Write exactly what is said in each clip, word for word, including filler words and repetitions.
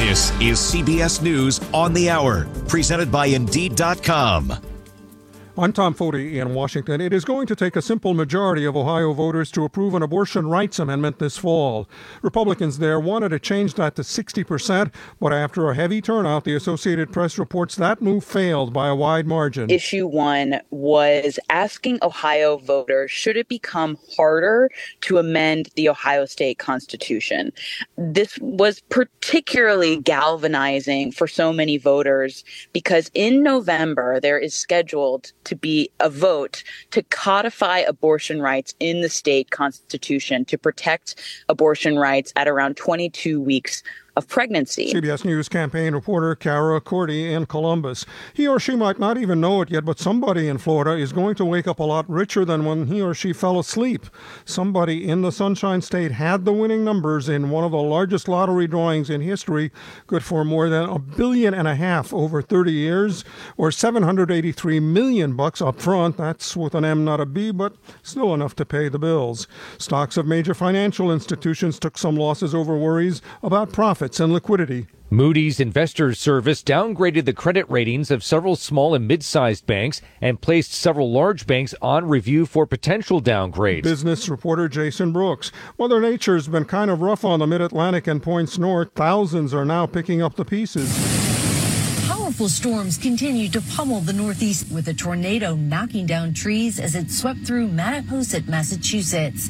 This is C B S News on the Hour, presented by Indeed dot com. I'm Tom Foti in Washington. It is going to take a simple majority of Ohio voters to approve an abortion rights amendment this fall. Republicans there wanted to change that to sixty percent, but after a heavy turnout, the Associated Press reports that move failed by a wide margin. Issue one was asking Ohio voters, should it become harder to amend the Ohio state constitution? This was particularly galvanizing for so many voters because in November, there is scheduled to be a vote to codify abortion rights in the state constitution to protect abortion rights at around twenty-two weeks of pregnancy. C B S News campaign reporter Kara Cordy in Columbus. He or she might not even know it yet, but somebody in Florida is going to wake up a lot richer than when he or she fell asleep. Somebody in the Sunshine State had the winning numbers in one of the largest lottery drawings in history, good for more than a billion and a half over thirty years, or seven hundred eighty-three million bucks up front. That's with an M, not a B, but still enough to pay the bills. Stocks of major financial institutions took some losses over worries about profits and liquidity. Moody's Investors Service downgraded the credit ratings of several small and mid-sized banks and placed several large banks on review for potential downgrades. Business reporter Jason Brooks. Mother Nature's been kind of rough on the Mid-Atlantic and points north. Thousands are now picking up the pieces. Powerful storms continue to pummel the Northeast, with a tornado knocking down trees as it swept through Mattapoisett, Massachusetts.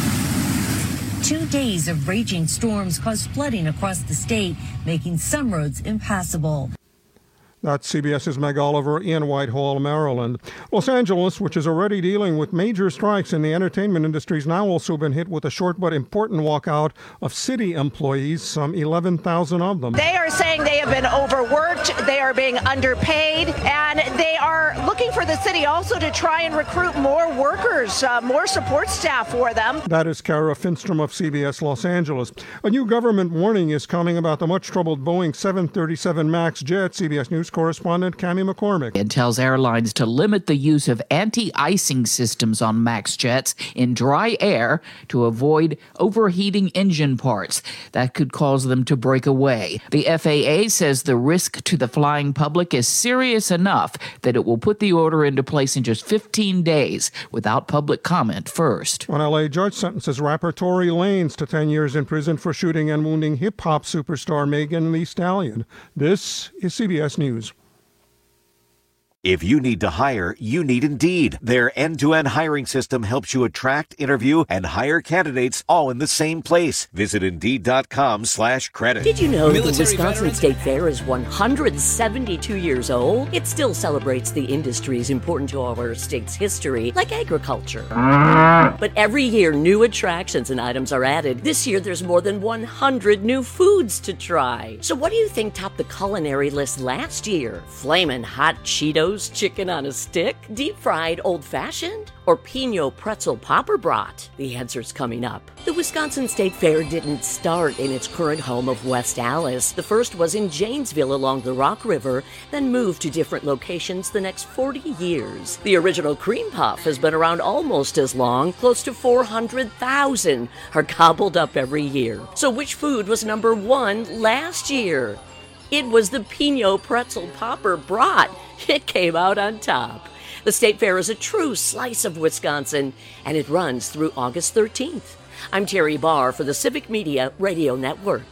Two days of raging storms caused flooding across the state, making some roads impassable. That's CBS's Meg Oliver in Whitehall, Maryland. Los Angeles, which is already dealing with major strikes in the entertainment industry, has now also been hit with a short but important walkout of city employees, some eleven thousand of them. They are saying they have been overworked, they are being underpaid, and they are looking for the city also to try and recruit more workers, uh, more support staff for them. That is Kara Finstrom of C B S Los Angeles. A new government warning is coming about the much-troubled Boeing seven thirty-seven MAX jet. C B S News correspondent Cammie McCormick. It tells airlines to limit the use of anti-icing systems on MAX jets in dry air to avoid overheating engine parts that could cause them to break away. The F A A says the risk to the flying public is serious enough that it will put the order into place in just fifteen days without public comment first. An L A judge sentences rapper Tory Lanez to ten years in prison for shooting and wounding hip-hop superstar Megan Thee Stallion. This is C B S News. If you need to hire, you need Indeed. Their end-to-end hiring system helps you attract, interview, and hire candidates all in the same place. Visit Indeed.com slash credit. Did you know Military the Wisconsin veterans? State Fair is one hundred seventy-two years old? It still celebrates the industries important to our state's history, like agriculture. But every year, new attractions and items are added. This year, there's more than one hundred new foods to try. So what do you think topped the culinary list last year? Flamin' hot Cheetos? Chicken on a stick, deep-fried old-fashioned, or Pinot pretzel popper brat? The answer's coming up. The Wisconsin State Fair didn't start in its current home of West Allis. The first was in Janesville along the Rock River, then moved to different locations the next forty years. The original cream puff has been around almost as long. Close to four hundred thousand are gobbled up every year. So which food was number one last year? It was the Pinot pretzel popper brat. It came out on top. The State Fair is a true slice of Wisconsin, and it runs through August thirteenth. I'm Terry Barr for the Civic Media Radio Network.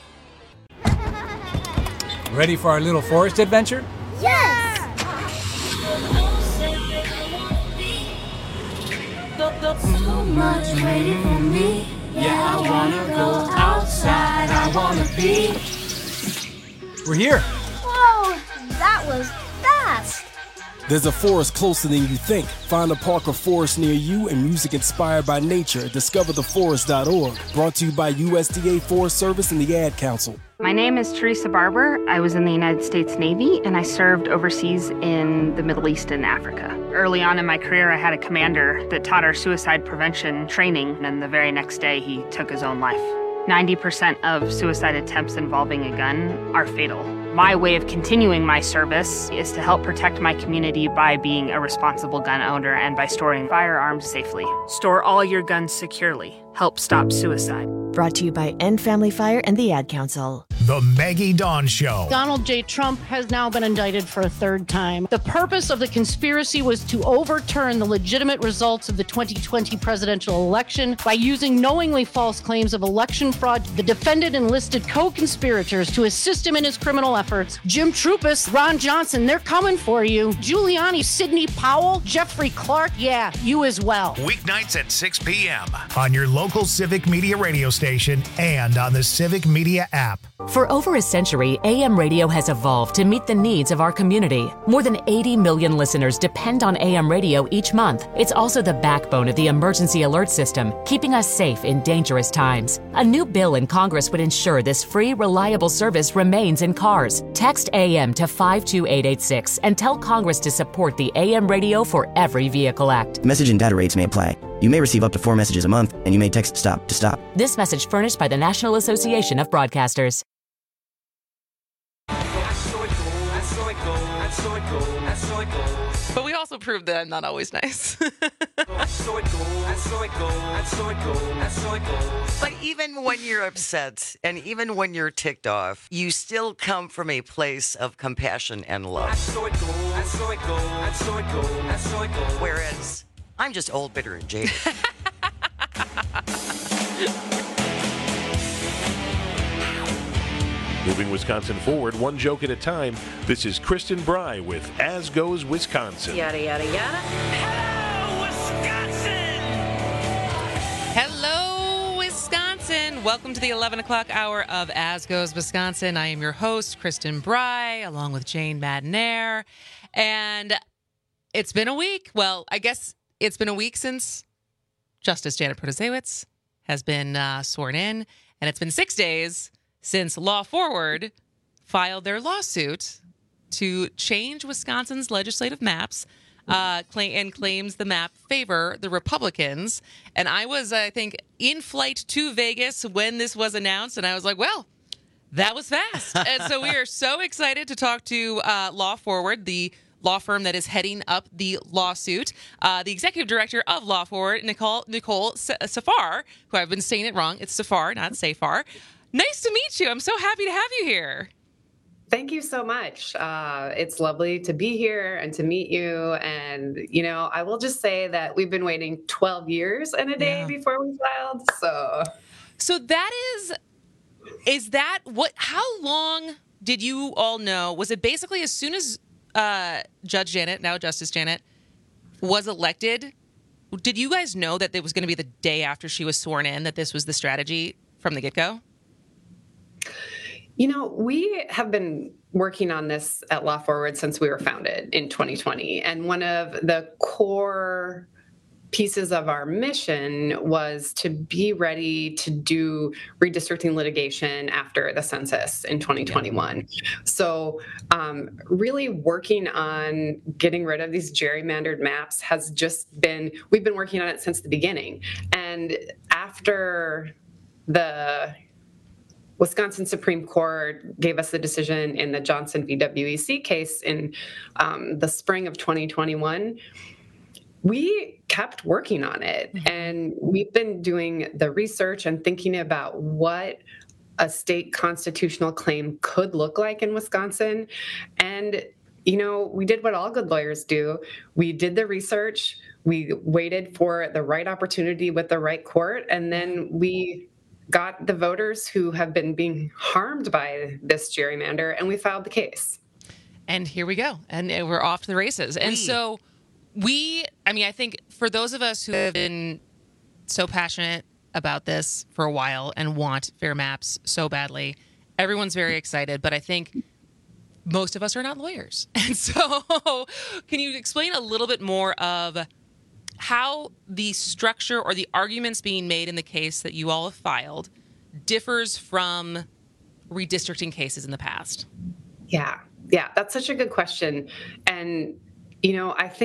Ready for our little forest adventure? Yes! So much waiting for me. Yeah, I wanna go outside. I wanna be. We're here. Whoa, that was fast. There's a forest closer than you think. Find a park or forest near you and music inspired by nature at discover the forest dot org. Brought to you by U S D A Forest Service and the Ad Council. My name is Teresa Barber. I was in the United States Navy, and I served overseas in the Middle East and Africa. Early on in my career, I had a commander that taught our suicide prevention training, and the very next day, he took his own life. ninety percent of suicide attempts involving a gun are fatal. My way of continuing my service is to help protect my community by being a responsible gun owner and by storing firearms safely. Store all your guns securely. Help stop suicide. Brought to you by End Family Fire and the Ad Council. The Maggie Dawn Show. Donald J. Trump has now been indicted for a third time. The purpose of the conspiracy was to overturn the legitimate results of the twenty twenty presidential election by using knowingly false claims of election fraud. The defendant enlisted co-conspirators to assist him in his criminal efforts. Jim Trupis, Ron Johnson, they're coming for you. Giuliani, Sidney Powell, Jeffrey Clark, yeah, you as well. Weeknights at six p.m. on your local Civic Media radio station and on the Civic Media app. For over a century, A M radio has evolved to meet the needs of our community. More than eighty million listeners depend on A M radio each month. It's also the backbone of the emergency alert system, keeping us safe in dangerous times. A new bill in Congress would ensure this free, reliable service remains in cars. Text A M to five two eight eight six and tell Congress to support the A M Radio for Every Vehicle Act. Message and data rates may apply. You may receive up to four messages a month, and you may text STOP to stop. This message furnished by the National Association of Broadcasters. But we also proved that I'm not always nice. But even when you're upset and even when you're ticked off, you still come from a place of compassion and love. Whereas I'm just old, bitter, and jaded. Moving Wisconsin forward, one joke at a time. This is Kristen Bry with As Goes Wisconsin. Yada, yada, yada. Hello, Wisconsin! Hello, Wisconsin! Welcome to the eleven o'clock hour of As Goes Wisconsin. I am your host, Kristen Bry, along with Jane Madnair. And it's been a week. Well, I guess it's been a week since Justice Janet Protasiewicz has been uh, sworn in. And it's been six days since Law Forward filed their lawsuit to change Wisconsin's legislative maps uh, claim, and claims the map favor the Republicans. And I was, I think, in flight to Vegas when this was announced, and I was like, well, that was fast. And so we are so excited to talk to uh, Law Forward, the law firm that is heading up the lawsuit. Uh, the executive director of Law Forward, Nicole Nicole Safar, who I've been saying it wrong. It's Safar, not Safar. Nice to meet you. I'm so happy to have you here. Thank you so much. Uh, it's lovely to be here and to meet you. And, you know, I will just say that we've been waiting twelve years and a day yeah. before we filed. So, so that is, is that what, how long did you all know? Was it basically as soon as uh, Judge Janet, now Justice Janet, was elected, did you guys know that it was going to be the day after she was sworn in, that this was the strategy from the get-go? You know, we have been working on this at Law Forward since we were founded in twenty twenty. And one of the core pieces of our mission was to be ready to do redistricting litigation after the census in twenty twenty-one. So um, really working on getting rid of these gerrymandered maps has just been, we've been working on it since the beginning. And after the Wisconsin Supreme Court gave us the decision in the Johnson v. W E C case in um, the spring of twenty twenty-one, we kept working on it. And we've been doing the research and thinking about what a state constitutional claim could look like in Wisconsin. And, you know, we did what all good lawyers do. We did the research. We waited for the right opportunity with the right court. And then we got the voters who have been being harmed by this gerrymander, and we filed the case. And here we go. And we're off to the races. And so we, I mean, I think for those of us who have been so passionate about this for a while and want fair maps so badly, everyone's very excited. But I think most of us are not lawyers. And so can you explain a little bit more of how the structure or the arguments being made in the case that you all have filed differs from redistricting cases in the past? Yeah, yeah, that's such a good question. And, you know, I think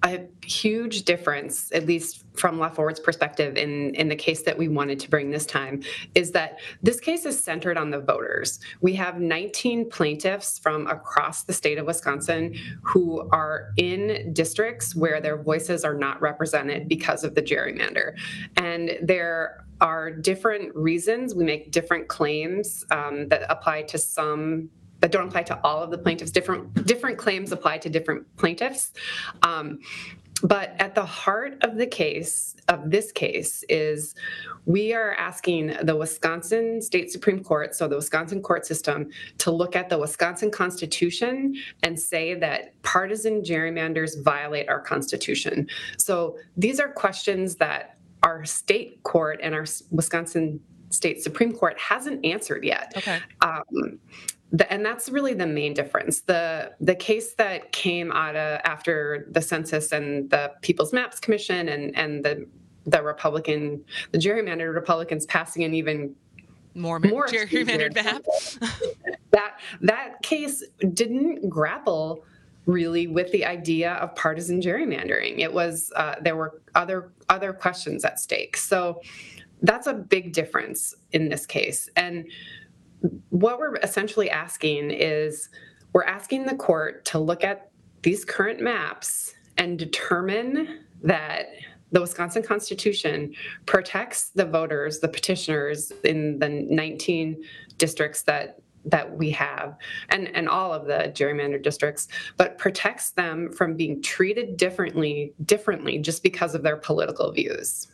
a huge difference, at least from Law Forward's perspective, in, in the case that we wanted to bring this time, is that this case is centered on the voters. We have nineteen plaintiffs from across the state of Wisconsin who are in districts where their voices are not represented because of the gerrymander. And there are different reasons. We make different claims um, that apply to some that don't apply to all of the plaintiffs. Different different claims apply to different plaintiffs. Um, but at the heart of the case, of this case, is we are asking the Wisconsin State Supreme Court, so the Wisconsin court system, to look at the Wisconsin Constitution and say that partisan gerrymanders violate our Constitution. So these are questions that our state court and our Wisconsin State Supreme Court hasn't answered yet. Okay. Um, The, and that's really the main difference. The the case that came out of after the census and the People's Maps Commission and, and the the Republican, the gerrymandered Republicans passing an even more, more gerrymandered map. that that case didn't grapple really with the idea of partisan gerrymandering. It was uh, there were other other questions at stake. So that's a big difference in this case. And what we're essentially asking is we're asking the court to look at these current maps and determine that the Wisconsin Constitution protects the voters, the petitioners in the nineteen districts that that we have, and, and all of the gerrymandered districts, but protects them from being treated differently, differently just because of their political views.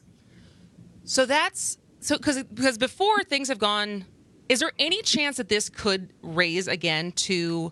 So that's so because because before things have gone. Is there any chance that this could raise again to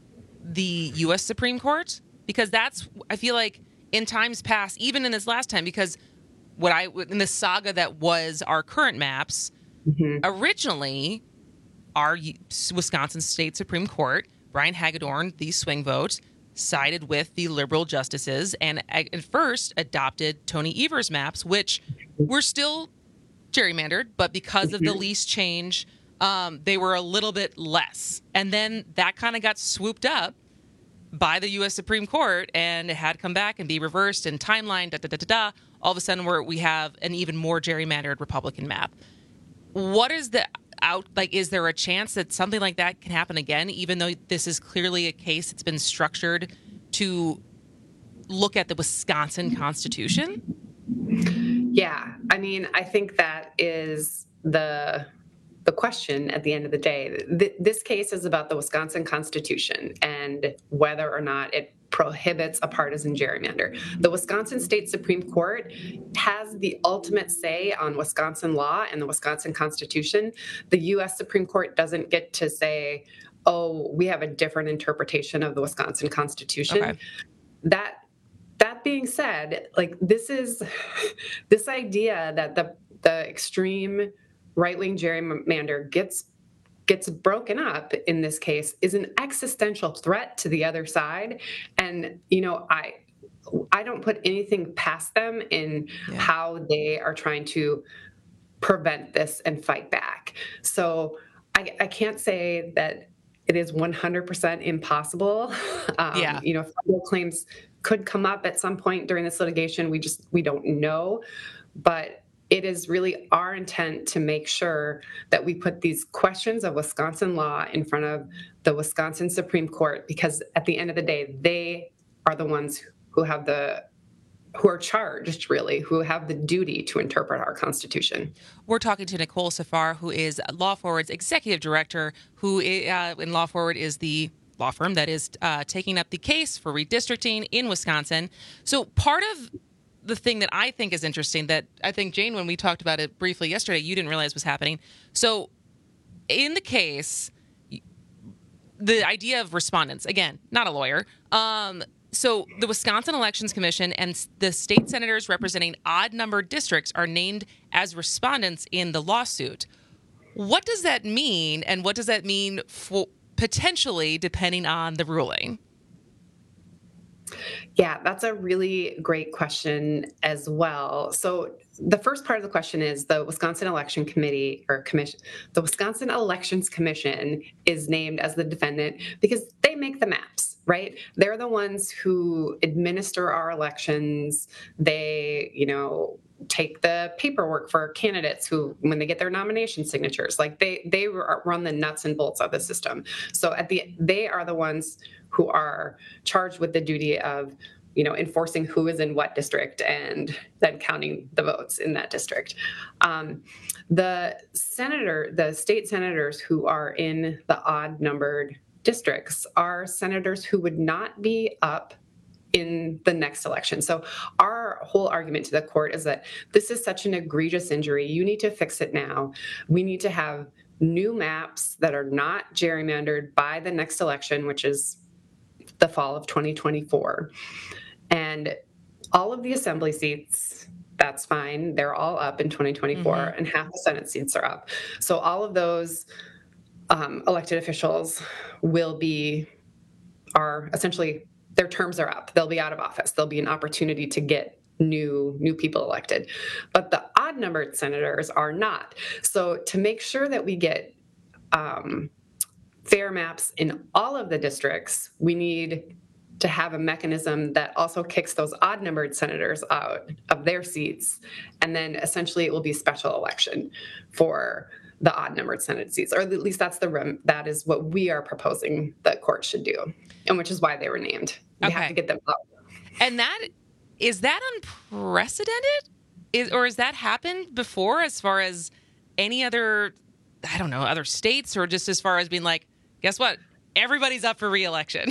the U S Supreme Court? Because that's, I feel like in times past, even in this last time, because what I, in the saga that was our current maps, mm-hmm. originally our Wisconsin State Supreme Court, Brian Hagedorn, the swing vote, sided with the liberal justices and at first adopted Tony Evers maps, which were still gerrymandered, but because mm-hmm. of the lease change, Um, they were a little bit less. And then that kind of got swooped up by the U S Supreme Court and it had to come back and be reversed and timeline, da, da, da, da, da. All of a sudden we're, we have an even more gerrymandered Republican map. What is the out, like, is there a chance that something like that can happen again, even though this is clearly a case that's been structured to look at the Wisconsin Constitution? Yeah, I mean, I think that is the... the question at the end of the day. Th- this case is about the Wisconsin Constitution and whether or not it prohibits a partisan gerrymander. The Wisconsin State Supreme Court has the ultimate say on Wisconsin law and the Wisconsin Constitution. The U S Supreme Court doesn't get to say, oh, we have a different interpretation of the Wisconsin Constitution. Okay. That that being said, like this is this idea that the the extreme right-wing gerrymander gets gets broken up in this case is an existential threat to the other side. And, you know, I I don't put anything past them in yeah. how they are trying to prevent this and fight back. So I, I can't say that it is one hundred percent impossible. Um, yeah. You know, federal claims could come up at some point during this litigation. We just, we don't know. But it is really our intent to make sure that we put these questions of Wisconsin law in front of the Wisconsin Supreme Court, because at the end of the day, they are the ones who have the who are charged, really, who have the duty to interpret our Constitution. We're talking to Nicole Safar, who is Law Forward's executive director, who uh, in Law Forward is the law firm that is uh, taking up the case for redistricting in Wisconsin. So part of the thing that I think is interesting that I think, Jane, when we talked about it briefly yesterday, you didn't realize was happening. So in the case, the idea of respondents, again, not a lawyer. Um, so the Wisconsin Elections Commission and the state senators representing odd-numbered districts are named as respondents in the lawsuit. What does that mean, and what does that mean for potentially depending on the ruling? Yeah, that's a really great question as well. So the first part of the question is the Wisconsin Election Committee or Commission, the Wisconsin Elections Commission is named as the defendant because they make the maps, right? They're the ones who administer our elections. They, you know, take the paperwork for candidates who, when they get their nomination signatures, like they they run the nuts and bolts of the system. So at the they are the ones who are charged with the duty of, you know, enforcing who is in what district and then counting the votes in that district. Um, the senator, the state senators who are in the odd numbered districts are senators who would not be up in the next election. So our whole argument to the court is that this is such an egregious injury. You need to fix it now. We need to have new maps that are not gerrymandered by the next election, which is the fall of twenty twenty-four. And all of the assembly seats, that's fine. They're all up in twenty twenty-four, mm-hmm. and half the Senate seats are up. So all of those um, elected officials will be, are essentially, their terms are up. They'll be out of office. There'll be an opportunity to get new new people elected. But the odd-numbered senators are not. So to make sure that we get um, fair maps in all of the districts, we need to have a mechanism that also kicks those odd-numbered senators out of their seats, and then essentially it will be a special election for the odd-numbered Senate seats, or at least that's the rem- that is what we are proposing the court should do, and which is why they were named. We okay. have to get them out. And that is that unprecedented, is or has that happened before? As far as any other, I don't know, other states, or just as far as being like, guess what? Everybody's up for re-election.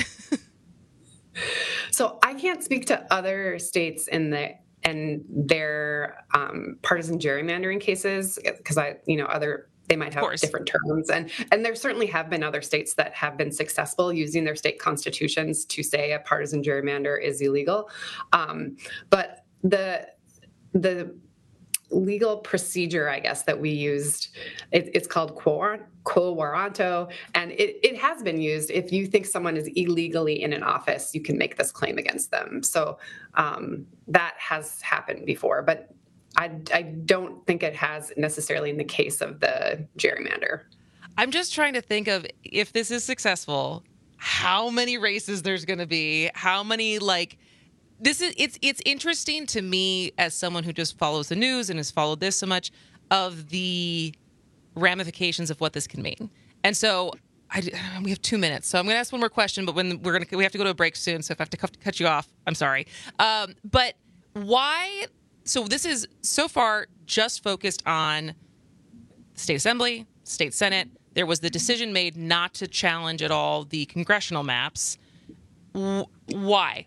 So I can't speak to other states in the and their um, partisan gerrymandering cases because I, you know, other they might have different terms, and and there certainly have been other states that have been successful using their state constitutions to say a partisan gerrymander is illegal. Um, but the the legal procedure, I guess, that we used, it, it's called quo warranto, and it, it has been used. If you think someone is illegally in an office, you can make this claim against them. So um, that has happened before, but I, I don't think it has necessarily in the case of the gerrymander. I'm just trying to think of, if this is successful, how many races there's going to be, how many, like, This is it's it's interesting to me as someone who just follows the news and has followed this so much, of the ramifications of what this can mean. And so I, we have two minutes, so I'm going to ask one more question. But when we're going to we have to go to a break soon, so if I have to cut you off, I'm sorry. Um, but why? So this is so far just focused on state assembly, state senate. There was the decision made not to challenge at all the congressional maps. W- why?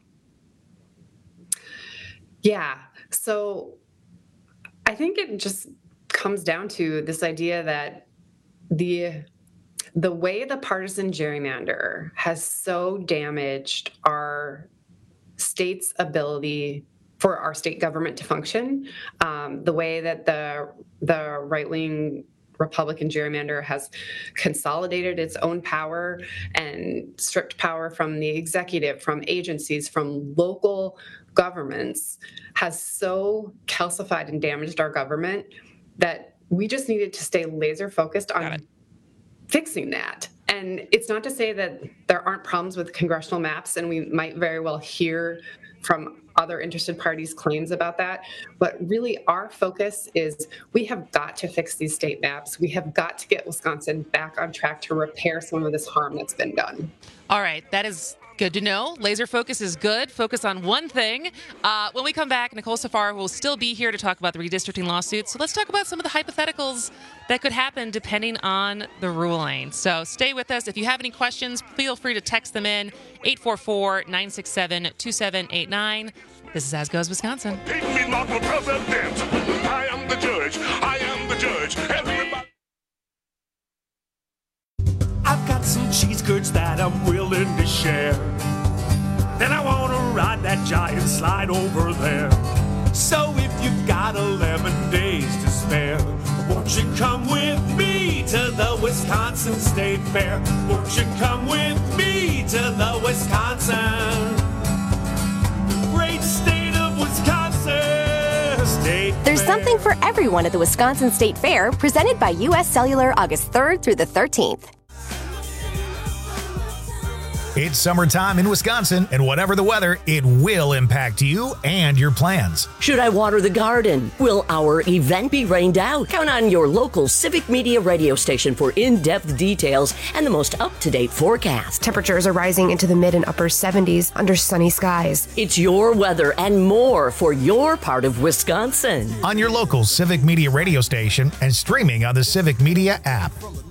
Yeah. So I think it just comes down to this idea that the the way the partisan gerrymander has so damaged our state's ability for our state government to function, um, the way that the the right-wing Republican gerrymander has consolidated its own power and stripped power from the executive, from agencies, from local governments, has so calcified and damaged our government that we just needed to stay laser focused on fixing that. And it's not to say that there aren't problems with congressional maps, and we might very well hear from other interested parties claims about that. But really our focus is we have got to fix these state maps. We have got to get Wisconsin back on track to repair some of this harm that's been done. All right. That is good to know. Laser focus is good. Focus on one thing. Uh, when we come back, Nicole Safar will still be here to talk about the redistricting lawsuit. So let's talk about some of the hypotheticals that could happen depending on the ruling. So stay with us. If you have any questions, feel free to text them in, eight four four, nine six seven, two seven eight nine. This is As Goes Wisconsin. Pick me not for president. I am the judge. I am the judge. Everybody. I've got some cheese curds that I'm willing to share. Then I want to ride that giant slide over there. So if you've got eleven days to spare, won't you come with me to the Wisconsin State Fair? Won't you come with me to the Wisconsin the state There's fair. something for everyone at the Wisconsin State Fair, presented by U S Cellular August third through the thirteenth. It's summertime in Wisconsin, and whatever the weather, it will impact you and your plans. Should I water the garden? Will our event be rained out? Count on your local Civic Media radio station for in-depth details and the most up-to-date forecast. Temperatures are rising into the mid and upper seventies under sunny skies. It's your weather and more for your part of Wisconsin. On your local Civic Media radio station and streaming on the Civic Media app.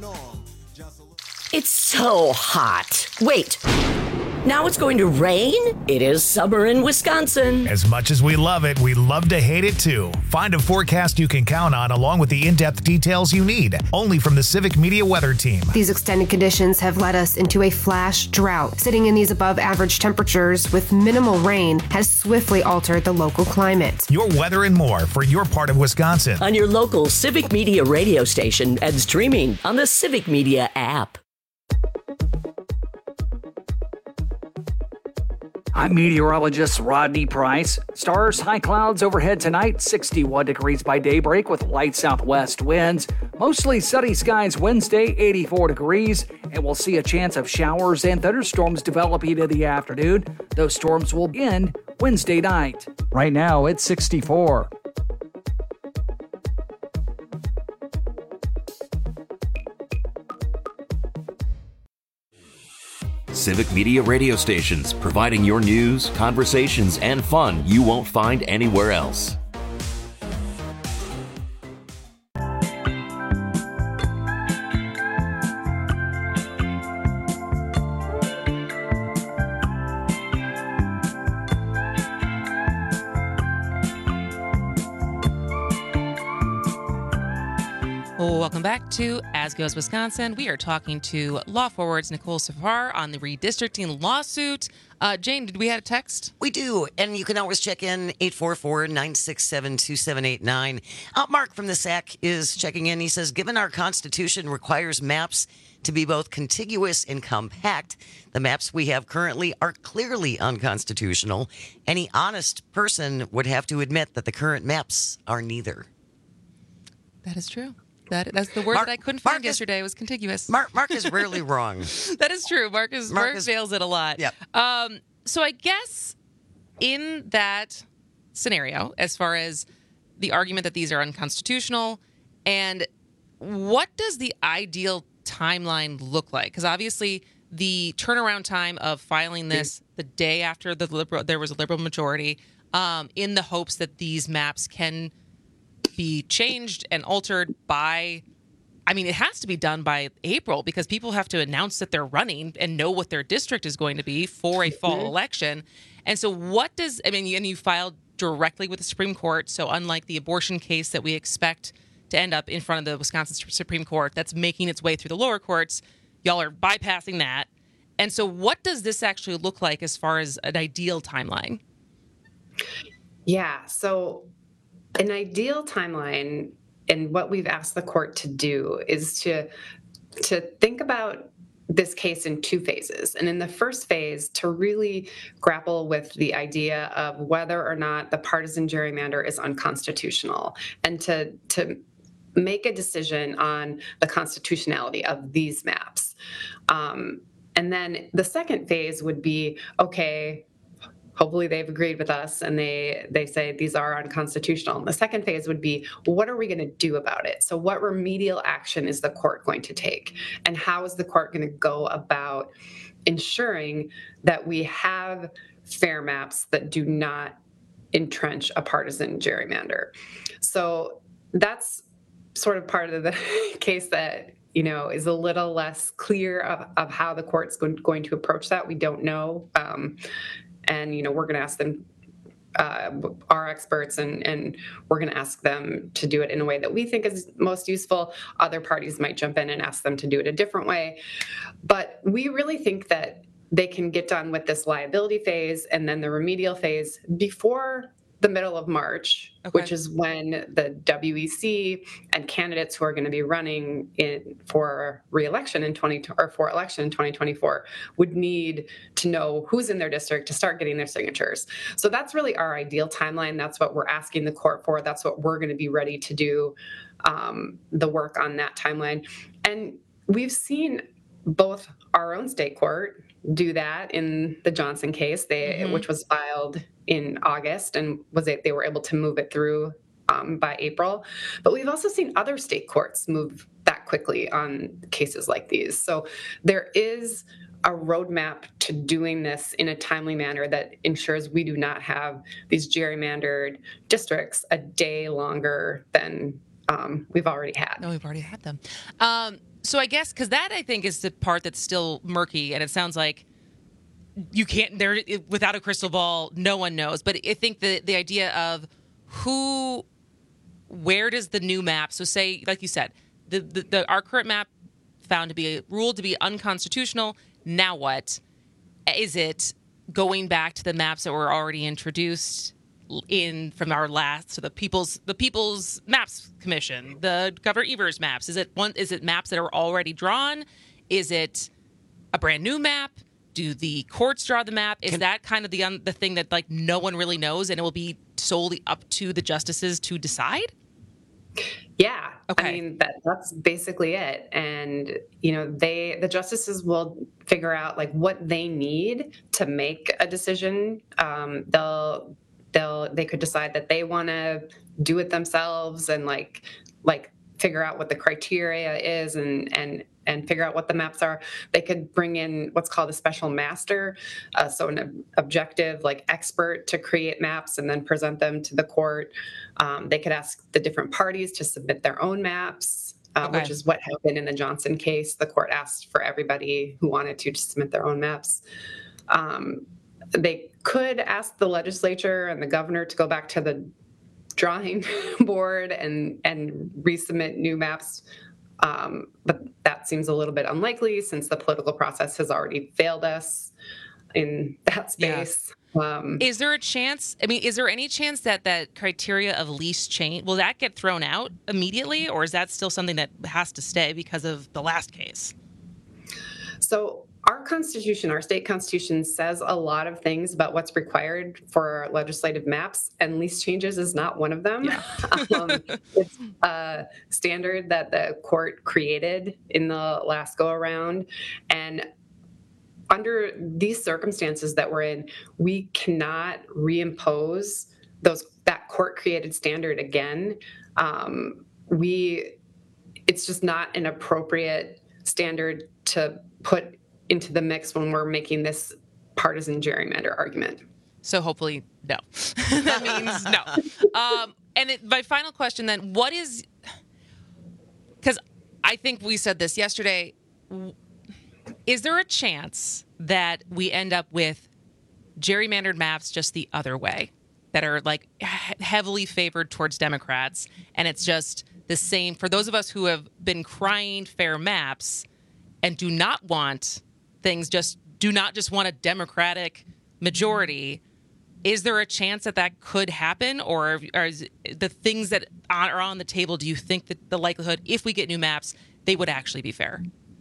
It's so hot. Wait. Now it's going to rain? It is summer in Wisconsin. As much as we love it, we love to hate it too. Find a forecast you can count on along with the in-depth details you need, only from the Civic Media weather team. These extended conditions have led us into a flash drought. Sitting in these above average temperatures with minimal rain has swiftly altered the local climate. Your weather and more for your part of Wisconsin. On your local Civic Media radio station and streaming on the Civic Media app. I'm meteorologist Rodney Price. Stars, high clouds overhead tonight, sixty-one degrees by daybreak with light southwest winds. Mostly sunny skies Wednesday, eighty-four degrees, and we'll see a chance of showers and thunderstorms developing in the afternoon. Those storms will end Wednesday night. Right now, it's sixty-four. Civic Media radio stations, providing your news, conversations, and fun you won't find anywhere else. Welcome back to As Goes Wisconsin. We are talking to Law Forward's Nicole Safar on the redistricting lawsuit. Uh, Jane, did we have a text? We do, and you can always check in eight four four, nine six seven, two seven eight nine. Uh, Mark from the S A C is checking in. He says, given our Constitution requires maps to be both contiguous and compact, the maps we have currently are clearly unconstitutional. Any honest person would have to admit that the current maps are neither. That is true. That, that's the word Mark, that I couldn't find Mark yesterday. It was contiguous. Mark, Mark is rarely wrong. That is true. Mark is Mark Mark is- fails it a lot. Yep. Um, so I guess in that scenario, as far as the argument that these are unconstitutional, and what does the ideal timeline look like? Because obviously the turnaround time of filing this the day after the liberal, there was a liberal majority, um, in the hopes that these maps can be changed and altered by, I mean, it has to be done by April because people have to announce that they're running and know what their district is going to be for a fall Mm-hmm. election. And so what does, I mean, and you filed directly with the Supreme Court. So unlike the abortion case that we expect to end up in front of the Wisconsin Supreme Court, that's making its way through the lower courts, y'all are bypassing that. And so what does this actually look like as far as an ideal timeline? Yeah. So an ideal timeline and what we've asked the court to do is to to think about this case in two phases. And in the first phase, to really grapple with the idea of whether or not the partisan gerrymander is unconstitutional and to to make a decision on the constitutionality of these maps. Um, and then the second phase would be, okay, hopefully they've agreed with us and they they say these are unconstitutional. And the second phase would be, what are we going to do about it? So what remedial action is the court going to take? And how is the court going to go about ensuring that we have fair maps that do not entrench a partisan gerrymander? So that's sort of part of the case that, you know, is a little less clear of, of how the court's going, going to approach that. We don't know. Um, And, you know, we're going to ask them, uh, our experts, and, and we're going to ask them to do it in a way that we think is most useful. Other parties might jump in and ask them to do it a different way. But we really think that they can get done with this liability phase and then the remedial phase before the middle of March, Okay. which is when the W E C and candidates who are going to be running in for re-election in twenty or for election in twenty twenty-four would need to know who's in their district to start getting their signatures. So that's really our ideal timeline. That's what we're asking the court for. That's what we're going to be ready to do, um, the work on that timeline. And we've seen both our own state court do that in the Johnson case, they, Mhm. which was filed in August, and was it, they were able to move it through um, by April. But we've also seen other state courts move that quickly on cases like these. So there is a roadmap to doing this in a timely manner that ensures we do not have these gerrymandered districts a day longer than um, we've already had. No, we've already had them. Um, so I guess, because that I think is the part that's still murky, and it sounds like you can't, there without a crystal ball, no one knows. But I think the, the idea of who, where does the new map, so say, like you said, the, the, the our current map found to be, ruled to be unconstitutional, now what? Is it going back to the maps that were already introduced in from our last, so the people's the people's maps commission, the Governor Evers maps? Is it one? Is it maps that are already drawn? Is it a brand new map? Do the courts draw the map? Is Can, that kind of the um, the thing that like no one really knows, and it will be solely up to the justices to decide? Yeah, okay. I mean that that's basically it, and you know they the justices will figure out like what they need to make a decision. Um, they'll they'll they could decide that they want to do it themselves and like like figure out what the criteria is and and and figure out what the maps are. They could bring in what's called a special master, uh, so an objective like expert to create maps and then present them to the court. Um, they could ask the different parties to submit their own maps, uh, Okay. which is what happened in the Johnson case. The court asked for everybody who wanted to, to submit their own maps. Um, they could ask the legislature and the governor to go back to the drawing board and, and resubmit new maps. Um, but that seems a little bit unlikely since the political process has already failed us in that space. Um, Is there a chance? I mean, is there any chance that that criteria of least change, will that get thrown out immediately, or is that still something that has to stay because of the last case? So our Constitution, our state Constitution says a lot of things about what's required for legislative maps, and least changes is not one of them. Yeah. um, it's a standard that the court created in the last go around. And under these circumstances that we're in, we cannot reimpose those that court created standard again. Um, we, it's just not an appropriate standard to put into the mix when we're making this partisan gerrymander argument. So hopefully, no. That means no. Um, and it, my final question then, what is, because I think we said this yesterday, is there a chance that we end up with gerrymandered maps just the other way, that are like heavily favored towards Democrats, and it's just the same for those of us who have been crying fair maps and do not want things, just do not just want a Democratic majority? Is there a chance that that could happen, or are the things that are on the table, do you think that the likelihood, if we get new maps, they would actually be fair?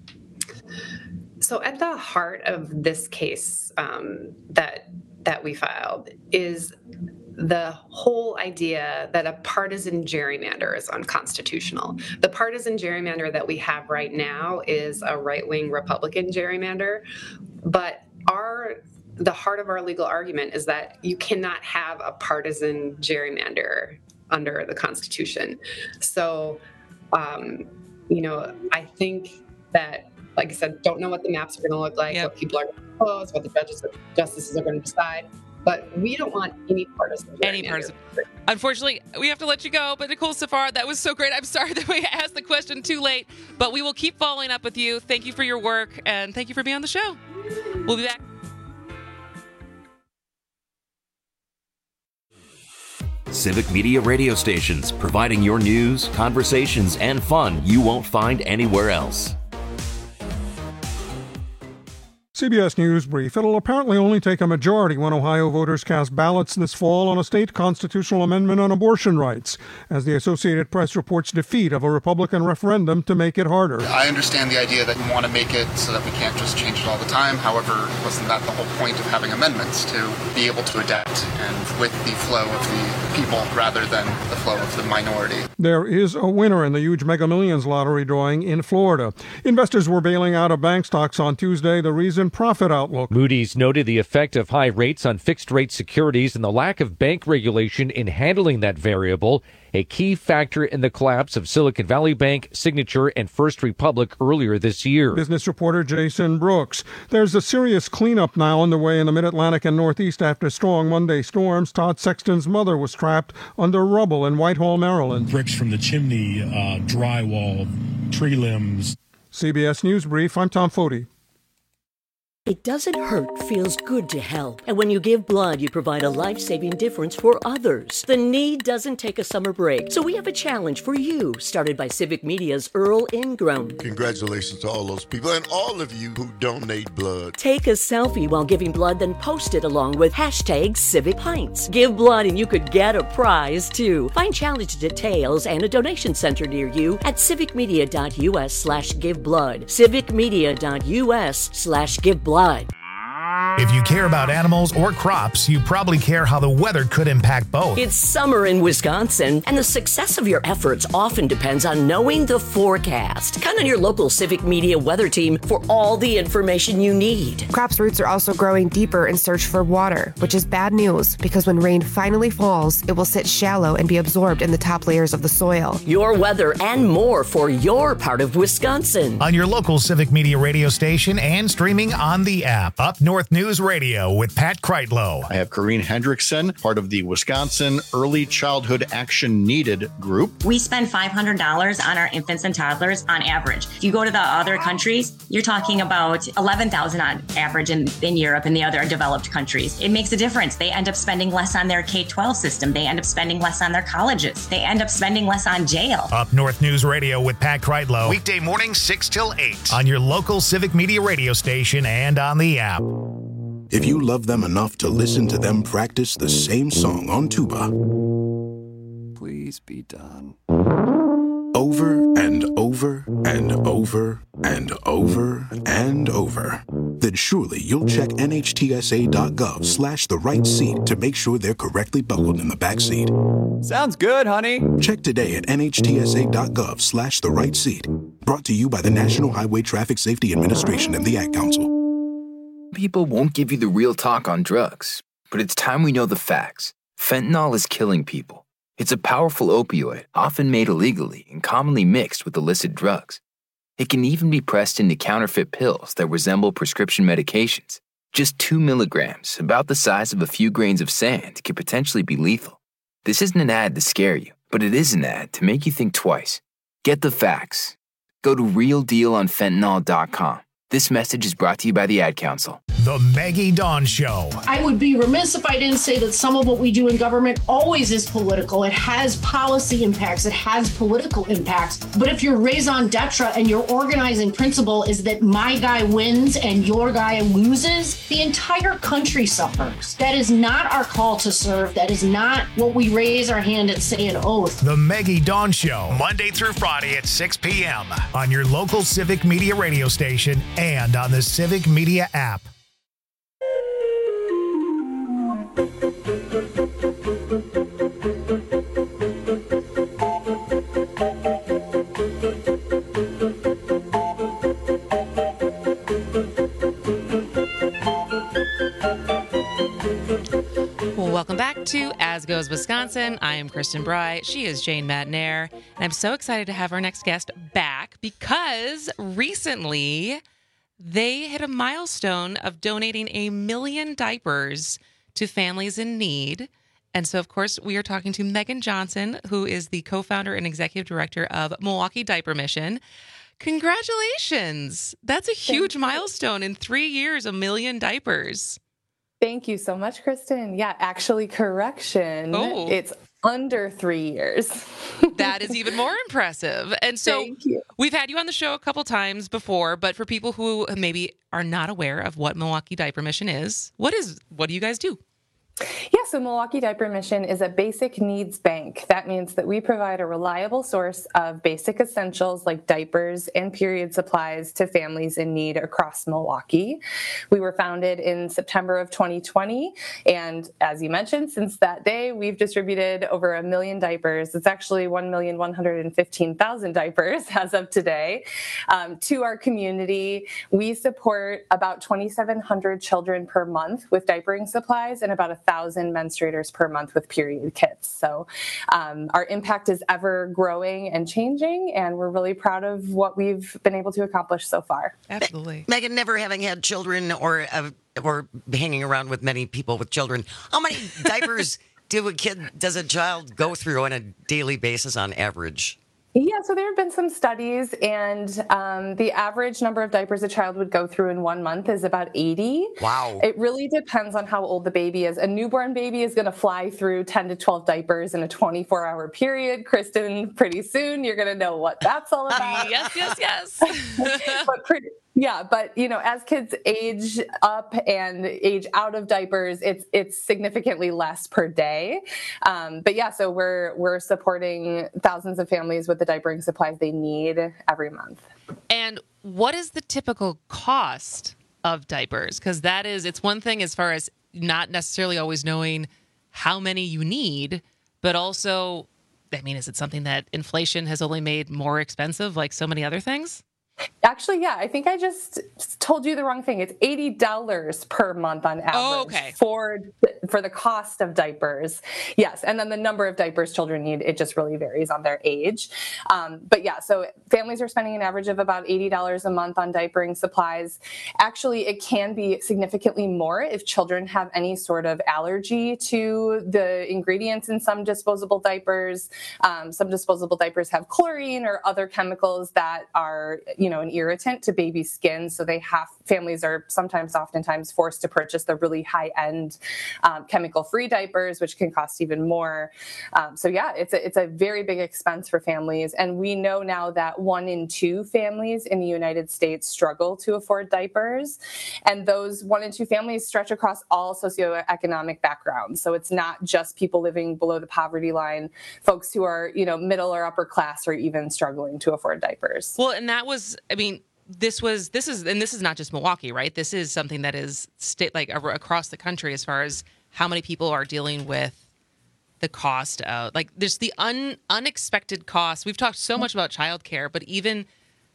So at the heart of this case um, that that we filed is the whole idea that a partisan gerrymander is unconstitutional. The partisan gerrymander that we have right now is a right-wing Republican gerrymander, but our the heart of our legal argument is that you cannot have a partisan gerrymander under the Constitution. So, um, you know, I think that, like I said, don't know what the maps are going to look like, yep. what people are going to propose, what the judges, justices are going to decide. But we don't want any partisan. Any partisan. Unfortunately, we have to let you go. But Nicole Safar, that was so great. I'm sorry that we asked the question too late, but we will keep following up with you. Thank you for your work, and thank you for being on the show. We'll be back. Civic Media radio stations, providing your news, conversations, and fun you won't find anywhere else. C B S News Brief. It'll apparently only take a majority when Ohio voters cast ballots this fall on a state constitutional amendment on abortion rights, as the Associated Press reports defeat of a Republican referendum to make it harder. I understand the idea that we want to make it so that we can't just change it all the time. However, wasn't that the whole point of having amendments, to be able to adapt and with the flow of the people rather than the flow of the minority? There is a winner in the huge Mega Millions lottery drawing in Florida. Investors were bailing out of bank stocks on Tuesday. The reason, profit outlook. Moody's noted the effect of high rates on fixed-rate securities and the lack of bank regulation in handling that variable, a key factor in the collapse of Silicon Valley Bank, Signature, and First Republic earlier this year. Business reporter Jason Brooks. There's a serious cleanup now underway in the Mid-Atlantic and Northeast after strong Monday storms. Todd Sexton's mother was trapped under rubble in Whitehall, Maryland. Bricks from the chimney, uh, drywall, tree limbs. C B S News Brief, I'm Tom Foti. It doesn't hurt, feels good to help. And when you give blood, you provide a life-saving difference for others. The need doesn't take a summer break. So we have a challenge for you, started by Civic Media's Earl Ingram. Congratulations to all those people and all of you who donate blood. Take a selfie while giving blood, then post it along with hashtag Civic Pints. Give blood and you could get a prize, too. Find challenge details and a donation center near you at civicmedia.us slash give blood. civicmedia.us slash give blood. Blood. If you care about animals or crops, you probably care how the weather could impact both. It's summer in Wisconsin, and the success of your efforts often depends on knowing the forecast. Count on your local Civic Media weather team for all the information you need. Crops' roots are also growing deeper in search for water, which is bad news because when rain finally falls, it will sit shallow and be absorbed in the top layers of the soil. Your weather and more for your part of Wisconsin. On your local Civic Media radio station and streaming on the app. Up North News Radio with Pat Kreitlow. I have Corrine Hendrickson, part of the Wisconsin Early Childhood Action Needed group. We spend five hundred dollars on our infants and toddlers on average. If you go to the other countries, you're talking about eleven thousand dollars on average in, in Europe and the other developed countries. It makes a difference. They end up spending less on their K twelve system. They end up spending less on their colleges. They end up spending less on jail. Up North News Radio with Pat Kreitlow. Weekday morning, six till eight. On your local Civic Media radio station and on the app. If you love them enough to listen to them practice the same song on tuba, please be done. Over and over and over and over and over, then surely you'll check nhtsa.gov slash the right seat to make sure they're correctly buckled in the back seat. Sounds good, honey. Check today at nhtsa.gov slash the right seat. Brought to you by the National Highway Traffic Safety Administration and the Ad Council. People won't give you the real talk on drugs, but it's time we know the facts. Fentanyl is killing people. It's a powerful opioid, often made illegally and commonly mixed with illicit drugs. It can even be pressed into counterfeit pills that resemble prescription medications. Just two milligrams, about the size of a few grains of sand, can potentially be lethal. This isn't an ad to scare you, but it is an ad to make you think twice. Get the facts. Go to real deal on fentanyl dot com. This message is brought to you by the Ad Council. The Maggie Dawn Show. I would be remiss if I didn't say that some of what we do in government always is political. It has policy impacts. It has political impacts. But if your raison d'etre and your organizing principle is that my guy wins and your guy loses, the entire country suffers. That is not our call to serve. That is not what we raise our hand and say an oath. The Maggie Dawn Show, Monday through Friday at six p.m. on your local Civic Media radio station and on the Civic Media app. Welcome back to As Goes Wisconsin. I am Kristen Bry. She is Jane Madnair. And I'm so excited to have our next guest back because recently they hit a milestone of donating a million diapers to families in need. And so, of course, we are talking to Megan Johnson, who is the co-founder and executive director of Milwaukee Diaper Mission. Congratulations. That's a huge milestone. In three years, a million diapers. Thank you so much, Kristen. Yeah, actually, correction. Oh. It's under three years. That is even more impressive. And so we've had you on the show a couple times before, but for people who maybe are not aware of what Milwaukee Diaper Mission is, what is what do you guys do? Yeah, so Milwaukee Diaper Mission is a basic needs bank. That means that we provide a reliable source of basic essentials like diapers and period supplies to families in need across Milwaukee. We were founded in September of twenty twenty, and as you mentioned, since that day, we've distributed over a million diapers. It's actually one million one hundred fifteen thousand diapers as of today um, to our community. We support about twenty-seven hundred children per month with diapering supplies and about a thousand menstruators per month with period kits. So um, our impact is ever growing and changing, and we're really proud of what we've been able to accomplish so far. Absolutely. Megan, never having had children or uh, or hanging around with many people with children, how many diapers do a kid, does a child go through on a daily basis on average? Yeah, so there have been some studies, and um, the average number of diapers a child would go through in one month is about eighty. Wow. It really depends on how old the baby is. A newborn baby is going to fly through ten to twelve diapers in a twenty-four hour period. Kristen, pretty soon you're going to know what that's all about. Yes, yes, yes. But pretty, yeah, but you know, as kids age up and age out of diapers, it's it's significantly less per day. Um, but yeah, so we're we're supporting thousands of families with the diapering supplies they need every month. And what is the typical cost of diapers? Because that is, it's one thing as far as not necessarily always knowing how many you need, but also, I mean, is it something that inflation has only made more expensive, like so many other things? Actually, yeah, I think I just told you the wrong thing. It's eighty dollars per month on average oh, okay. for for the cost of diapers. Yes, and then the number of diapers children need, it just really varies on their age. Um, but yeah, so families are spending an average of about eighty dollars a month on diapering supplies. Actually, it can be significantly more if children have any sort of allergy to the ingredients in some disposable diapers. Um, some disposable diapers have chlorine or other chemicals that are, you know, an irritant to baby skin. So they have, families are sometimes, oftentimes forced to purchase the really high-end um, chemical-free diapers, which can cost even more. Um, so yeah, it's a, it's a very big expense for families. And we know now that one in two families in the United States struggle to afford diapers. And those one in two families stretch across all socioeconomic backgrounds. So it's not just people living below the poverty line, folks who are, you know, middle or upper class or even struggling to afford diapers. Well, and that was, I mean, this was, this is, and this is not just Milwaukee, right? This is something that is state, like across the country as far as how many people are dealing with the cost of, like, there's the un, unexpected cost. We've talked so much about childcare, but even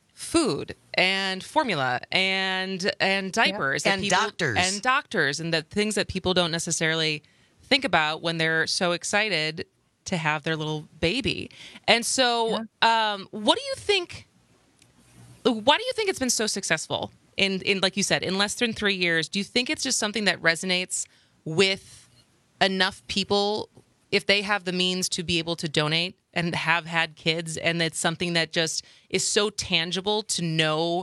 food and formula and, and diapers. Yeah. And people, doctors. And doctors and the things that people don't necessarily think about when they're so excited to have their little baby. And so yeah. um, what do you think, why do you think it's been so successful in, in, like you said, in less than three years? Do you think it's just something that resonates with enough people if they have the means to be able to donate and have had kids, and it's something that just is so tangible to know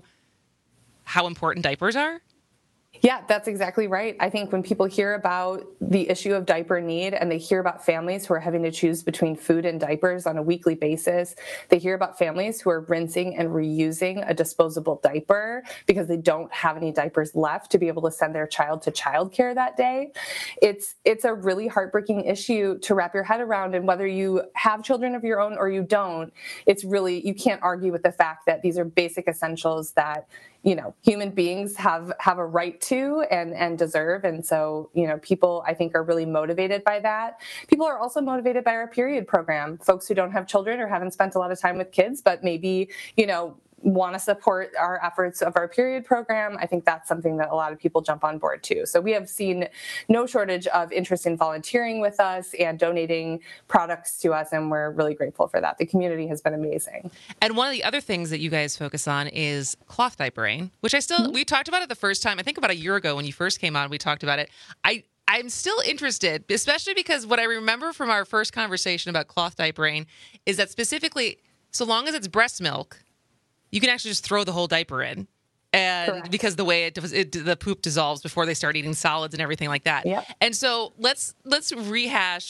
how important diapers are? Yeah, that's exactly right. I think when people hear about the issue of diaper need and they hear about families who are having to choose between food and diapers on a weekly basis, they hear about families who are rinsing and reusing a disposable diaper because they don't have any diapers left to be able to send their child to childcare that day. It's it's a really heartbreaking issue to wrap your head around, and whether you have children of your own or you don't, it's really, you can't argue with the fact that these are basic essentials that, you know, human beings have, have a right to and, and deserve. And so, you know, people, I think, are really motivated by that. People are also motivated by our period program. Folks who don't have children or haven't spent a lot of time with kids, but maybe, you know, want to support our efforts of our period program. I think that's something that a lot of people jump on board too. So we have seen no shortage of interest in volunteering with us and donating products to us, and we're really grateful for that. The community has been amazing. And one of the other things that you guys focus on is cloth diapering, which I still, mm-hmm. we talked about it the first time, I think about a year ago when you first came on, we talked about it. I I'm still interested, especially because what I remember from our first conversation about cloth diapering is that specifically, so long as it's breast milk, you can actually just throw the whole diaper in, and Correct. Because the way it, it the poop dissolves before they start eating solids and everything like that. Yep. And so let's let's rehash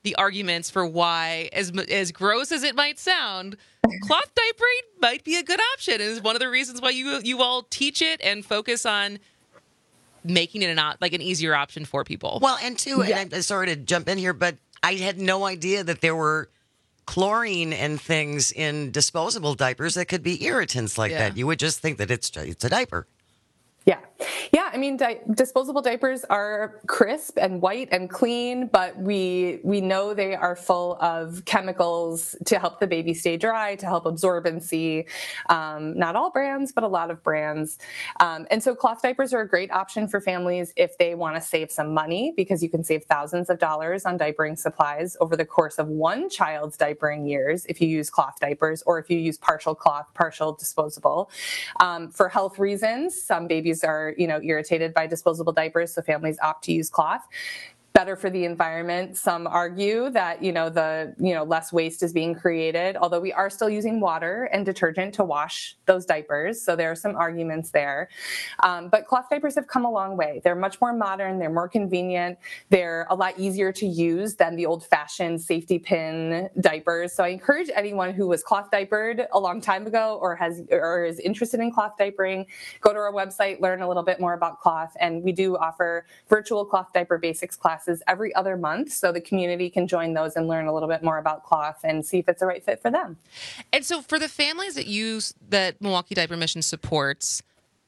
the arguments for why, as as gross as it might sound, cloth diapering might be a good option. It is one of the reasons why you you all teach it and focus on making it an like an easier option for people. Well, and two, yeah. and I'm sorry to jump in here, but I had no idea that there were chlorine and things in disposable diapers that could be irritants like Yeah. that. You would just think that it's it's a diaper. Yeah. Yeah. I mean, di- disposable diapers are crisp and white and clean, but we we know they are full of chemicals to help the baby stay dry, to help absorbency. Um, not all brands, but a lot of brands. Um, and so cloth diapers are a great option for families if they want to save some money, because you can save thousands of dollars on diapering supplies over the course of one child's diapering years if you use cloth diapers, or if you use partial cloth, partial disposable. Um, for health reasons, some babies are, you know, irritated by disposable diapers, so families opt to use cloth. Better for the environment. Some argue that, you know, the, you know, less waste is being created, although we are still using water and detergent to wash those diapers. So there are some arguments there. Um, but cloth diapers have come a long way. They're much more modern. They're more convenient. They're a lot easier to use than the old fashioned safety pin diapers. So I encourage anyone who was cloth diapered a long time ago or has, or is interested in cloth diapering, go to our website, learn a little bit more about cloth. And we do offer virtual cloth diaper basics classes every other month, so the community can join those and learn a little bit more about cloth and see if it's the right fit for them. And so for the families that use that Milwaukee Diaper Mission supports,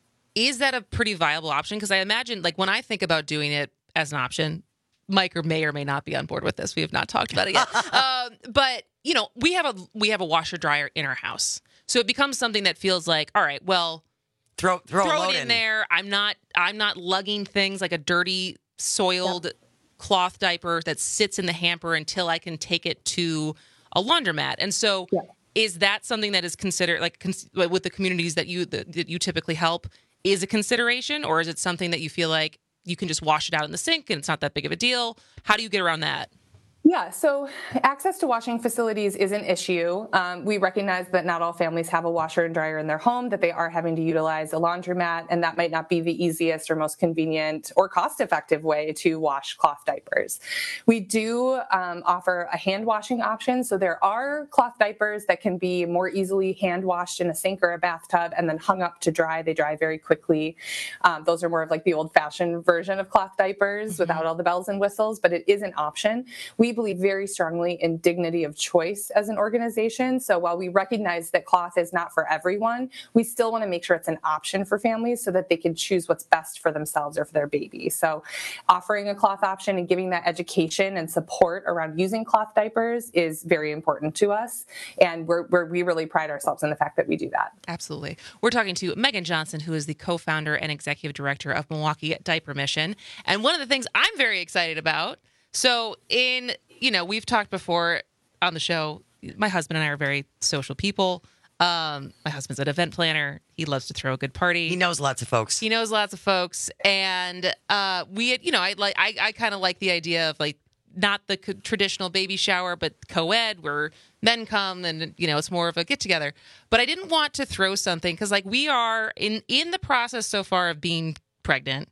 is that a pretty viable option? Because I imagine, like, when I think about doing it as an option, Mike or may or may not be on board with this. We have not talked about it yet. um, but, you know, we have a we have a washer dryer in our house. So it becomes something that feels like, all right, well, throw throw, throw a load it in, in there. I'm not I'm not lugging things like a dirty, soiled yep. cloth diaper that sits in the hamper until I can take it to a laundromat. And so yeah. is that something that is considered, like cons- with the communities that you that, that you typically help, is a consideration, or is it something that you feel like you can just wash it out in the sink and it's not that big of a deal? How do you get around that? Yeah, so access to washing facilities is an issue. Um, we recognize that not all families have a washer and dryer in their home, that they are having to utilize a laundromat, and that might not be the easiest or most convenient or cost-effective way to wash cloth diapers. We do um, offer a hand washing option, so there are cloth diapers that can be more easily hand washed in a sink or a bathtub and then hung up to dry. They dry very quickly. Um, those are more of like the old-fashioned version of cloth diapers mm-hmm. without all the bells and whistles, but it is an option. We believe very strongly in dignity of choice as an organization. So while we recognize that cloth is not for everyone, we still want to make sure it's an option for families so that they can choose what's best for themselves or for their baby. So offering a cloth option and giving that education and support around using cloth diapers is very important to us. And we're, we're, we really pride ourselves in the fact that we do that. Absolutely. We're talking to Megan Johnson, who is the co-founder and executive director of Milwaukee Diaper Mission. And one of the things I'm very excited about, so in, you know, we've talked before on the show, my husband and I are very social people. Um, my husband's an event planner. He loves to throw a good party. He knows lots of folks. He knows lots of folks. And uh, we had, you know, I like, I, I kind of like the idea of like, not the co- traditional baby shower, but co-ed where men come and, you know, it's more of a get together. But I didn't want to throw something because like we are in, in the process so far of being pregnant.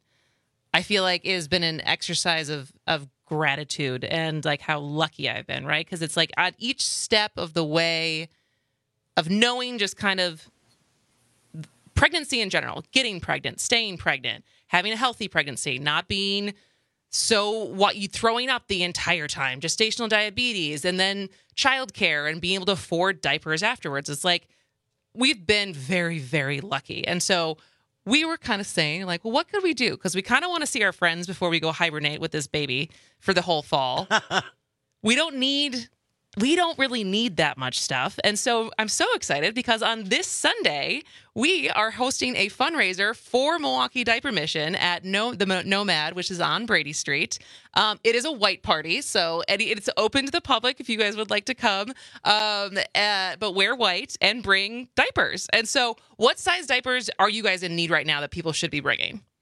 I feel like it has been an exercise of, of gratitude and like how lucky I've been, right? Because it's like at each step of the way of knowing just kind of pregnancy in general, getting pregnant, staying pregnant, having a healthy pregnancy, not being so what you throwing up the entire time, gestational diabetes, and then childcare and being able to afford diapers afterwards. It's like we've been very, very lucky. And so we were kind of saying, like, well, what could we do? Because we kind of want to see our friends before we go hibernate with this baby for the whole fall. we don't need, we don't really need that much stuff. And so I'm so excited because on this Sunday, we are hosting a fundraiser for Milwaukee Diaper Mission at no, the Nomad, which is on Brady Street. Um, it is a white party, so it's open to the public if you guys would like to come. Um, uh, but wear white and bring diapers. And so what size diapers are you guys in need right now that people should be bringing?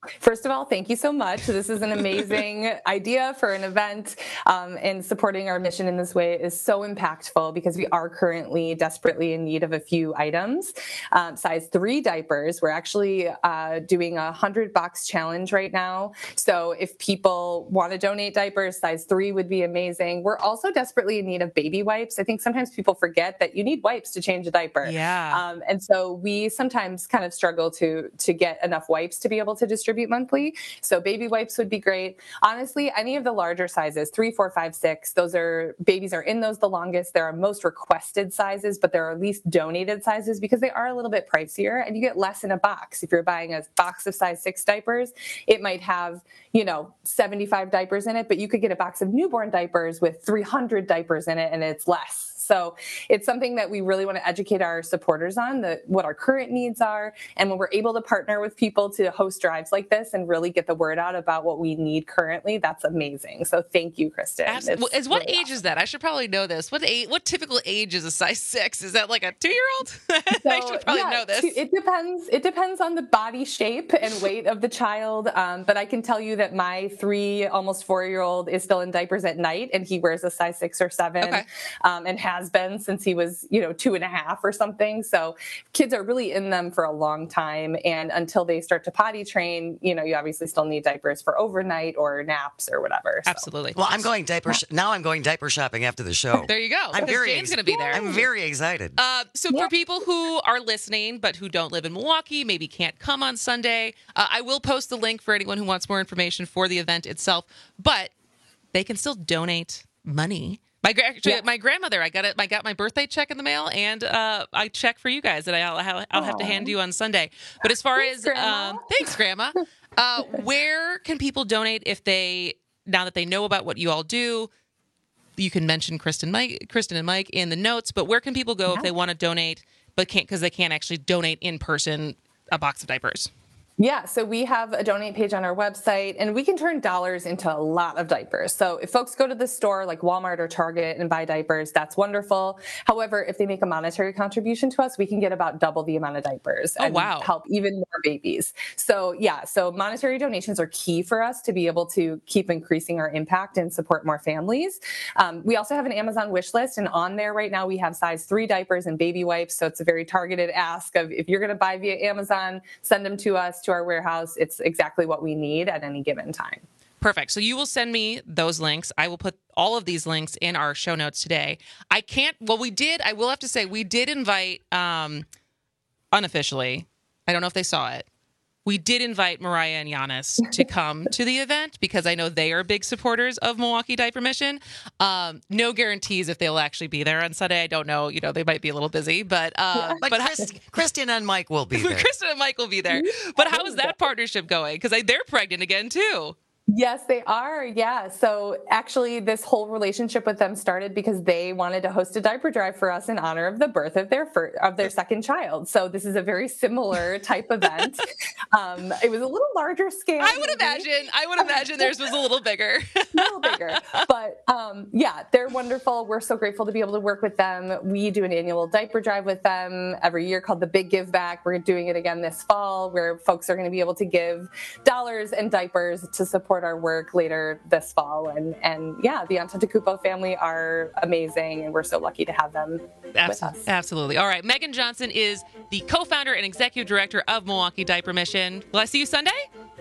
First of all, thank you so much. This is an amazing idea for an event, um, and supporting our mission in this way is so impactful because we are currently desperately in need of a few items. Um, size three diapers, we're actually uh, doing a hundred box challenge right now. So if people want to donate diapers, size three would be amazing. We're also desperately in need of baby wipes. I think sometimes people forget that you need wipes to change a diaper. Yeah. Um, and so we sometimes kind of struggle to, to get enough wipes to be able to distribute monthly. So baby wipes would be great. Honestly, any of the larger sizes, three, four, five, six, those are, babies are in those the longest. There are most requested sizes, but there are least donated sizes because they are a little bit pricier and you get less in a box. If you're buying a box of size six diapers, it might have, you know, seventy-five diapers in it, but you could get a box of newborn diapers with three hundred diapers in it and it's less. So it's something that we really want to educate our supporters on, the, what our current needs are. And when we're able to partner with people to host drives like this and really get the word out about what we need currently, that's amazing. So thank you, Kristen. Absolutely. Is what really age awesome. Is that? I should probably know this. What age, what typical age is a size six? Is that like a two-year-old? So, I should probably yeah, know this. It depends. It depends on the body shape and weight of the child. Um, but I can tell you that my three, almost four-year-old is still in diapers at night, and he wears a size six or seven, okay. um, and has been since he was, you know, two and a half or something. So kids are really in them for a long time. And until they start to potty train, you know, you obviously still need diapers for overnight or naps or whatever. So. Absolutely. Well, I'm going diaper. Sh- now I'm going diaper shopping after the show. There you go. I'm very Jane's ex- going to be there. I'm very excited. Uh, so yeah. For people who are listening but who don't live in Milwaukee, maybe can't come on Sunday, uh, I will post the link for anyone who wants more information for the event itself. But they can still donate money. My actually, yeah. my grandmother, I got it. I got my birthday check in the mail, and uh, I check for you guys that I'll, I'll, I'll have to hand you on Sunday. But as far thanks, as Grandma. Um, thanks, Grandma. Uh, where can people donate if they now that they know about what you all do? You can mention Kristen, Mike, Kristen and Mike in the notes. But where can people go yeah. if they want to donate, but can't because they can't actually donate in person a box of diapers? Yeah, so we have a donate page on our website, and we can turn dollars into a lot of diapers. So if folks go to the store like Walmart or Target and buy diapers, that's wonderful. However, if they make a monetary contribution to us, we can get about double the amount of diapers oh, and wow. help even more babies. So yeah, so monetary donations are key for us to be able to keep increasing our impact and support more families. Um, we also have an Amazon wish list, and on there right now we have size three diapers and baby wipes. So it's a very targeted ask of if you're going to buy via Amazon, send them to us, to our warehouse. It's exactly what we need at any given time. Perfect. So you will send me those links. I will put all of these links in our show notes today. I can't, well, we did, I will have to say, we did invite, um, unofficially, I don't know if they saw it, we did invite Mariah and Giannis to come to the event because I know they are big supporters of Milwaukee Diaper Mission. Um, no guarantees if they'll actually be there on Sunday. I don't know. You know, they might be a little busy, but uh, yeah, but, but Chris, Kristen and Mike will be there. Kristen and Mike will be there. But how is that partnership going? Because they're pregnant again too. Yes, they are. Yeah. So actually, this whole relationship with them started because they wanted to host a diaper drive for us in honor of the birth of their first, of their second child. So this is a very similar type event. Um, it was a little larger scale. I would maybe. imagine. I would imagine theirs was a little bigger. a little bigger. But um, yeah, they're wonderful. We're so grateful to be able to work with them. We do an annual diaper drive with them every year called the Big Give Back. We're doing it again this fall, where folks are going to be able to give dollars and diapers to support our work later this fall. And, and yeah, the Antetokounmpo family are amazing, and we're so lucky to have them Absol- with us. Absolutely. All right. Megan Johnson is the co-founder and executive director of Milwaukee Diaper Mission. Will I see you Sunday?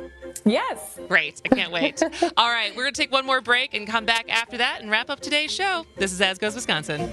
Yes. Great. I can't wait. All right. We're going to take one more break and come back after that and wrap up today's show. This is As Goes Wisconsin.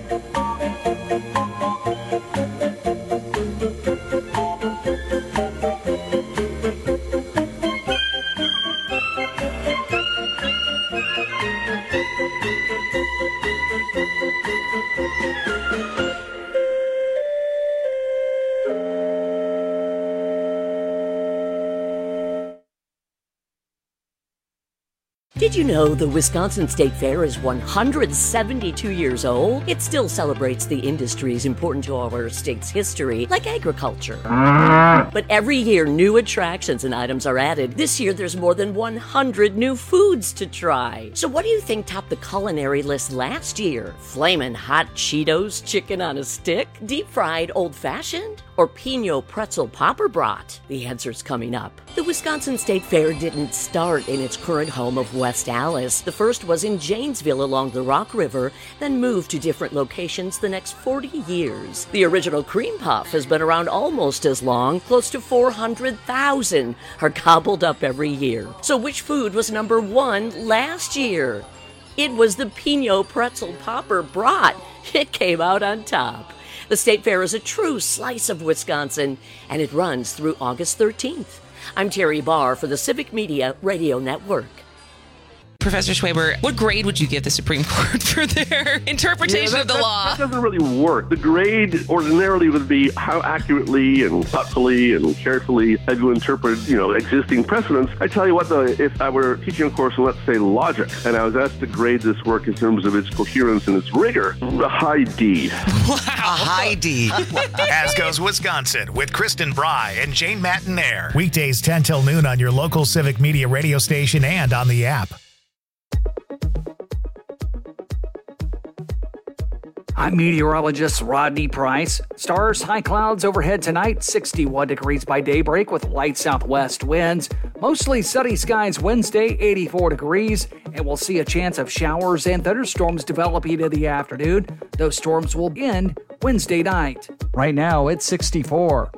Did you know the Wisconsin State Fair is one hundred seventy-two years old? It still celebrates the industries important to our state's history, like agriculture. But every year, new attractions and items are added. This year, there's more than one hundred new foods to try. So what do you think topped the culinary list last year? Flamin' hot Cheetos chicken on a stick? Deep-fried old-fashioned? or Pino Pretzel Popper Brat? The answer's coming up. The Wisconsin State Fair didn't start in its current home of West Allis. The first was in Janesville along the Rock River, then moved to different locations the next forty years. The original cream puff has been around almost as long. Close to four hundred thousand are gobbled up every year. So which food was number one last year? It was the Pino Pretzel Popper Brat. It came out on top. The State Fair is a true slice of Wisconsin, and it runs through August thirteenth. I'm Terry Barr for the Civic Media Radio Network. Professor Schwaber, what grade would you give the Supreme Court for their interpretation Yeah, that, of the that, law? That doesn't really work. The grade ordinarily would be how accurately and thoughtfully and carefully have you interpreted, you know, existing precedents. I tell you what, though, if I were teaching a course on, let's say, logic, and I was asked to grade this work in terms of its coherence and its rigor, a high D. Wow. A high D. As goes Wisconsin with Kristen Bry and Jane Mattinaire. Weekdays ten till noon on your local Civic Media radio station and on the app. I'm meteorologist Rodney Price. Stars, high clouds overhead tonight, sixty-one degrees by daybreak with light southwest winds. Mostly sunny skies Wednesday, eighty-four degrees, and we'll see a chance of showers and thunderstorms developing in the afternoon. Those storms will end Wednesday night. Right now, it's sixty-four.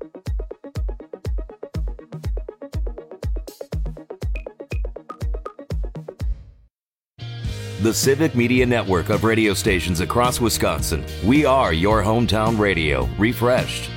The Civic Media Network of radio stations across Wisconsin. We are your hometown radio, refreshed.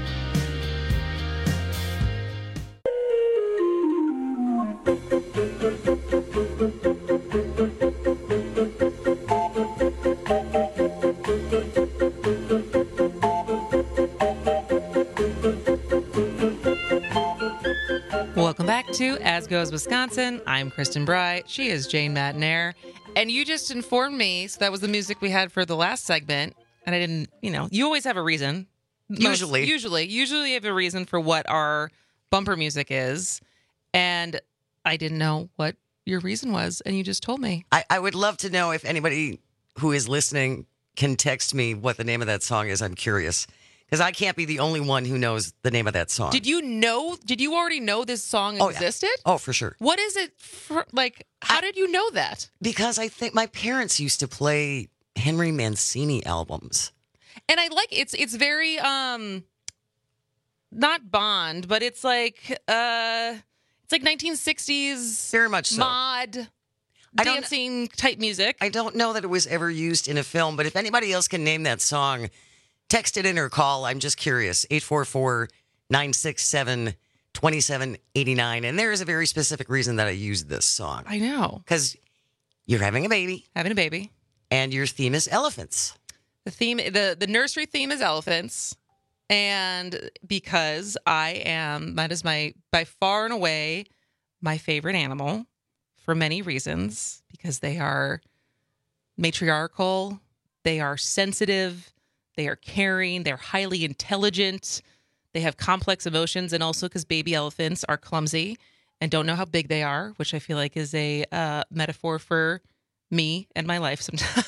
Welcome back to As Goes Wisconsin. I'm Kristen Bry. She is Jane Mattinaire. And you just informed me, so that was the music we had for the last segment. And I didn't, you know, you always have a reason. Most- Usually. usually. Usually you have a reason for what our bumper music is. And I didn't know what your reason was, and you just told me. I, I would love to know if anybody who is listening can text me what the name of that song is. I'm curious. Because I can't be the only one who knows the name of that song. Did you know, did you already know this song Oh, yeah. existed? Oh, for sure. What is it for, like, how did you know that? Because I think my parents used to play Henry Mancini albums. And I like it's it's very um not Bond, but it's like uh it's like nineteen sixties Very much so. mod I don't- dancing type music. I don't know that it was ever used in a film, but if anybody else can name that song, text it in or call. I'm just curious. eight four four, nine six seven, two seven eight nine. And there is a very specific reason that I used this song. I know. Because you're having a baby. Having a baby. And your theme is elephants. The theme the the nursery theme is elephants. And because I am that is my by far and away my favorite animal for many reasons, because they are matriarchal, they are sensitive, they are caring, they're highly intelligent, they have complex emotions, and also because baby elephants are clumsy and don't know how big they are, which I feel like is a uh, metaphor for me and my life sometimes.